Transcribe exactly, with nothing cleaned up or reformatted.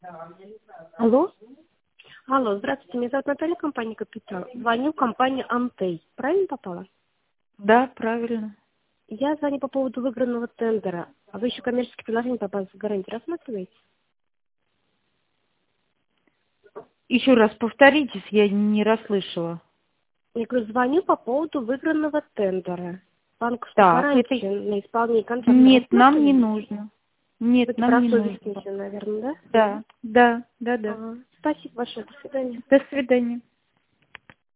Алло? Алло, здравствуйте, меня зовут Наталья, компания «Капитал». Звоню в компанию «Антей». Правильно попала? Да, правильно. Я звоню по поводу выигранного тендера. А вы еще коммерческие предложения по базовой гарантии рассматриваете? Еще раз повторитесь, я не расслышала. Я говорю, звоню по поводу выигранного тендера. Банковской Так, это... гарантии на исполнение контракта Нет, нам не рассматривали? нужно. Нет, Это нам про не нужно. совестнейшее, наверное, да? Да, да, да, да. Ага. Спасибо большое, до свидания. До свидания.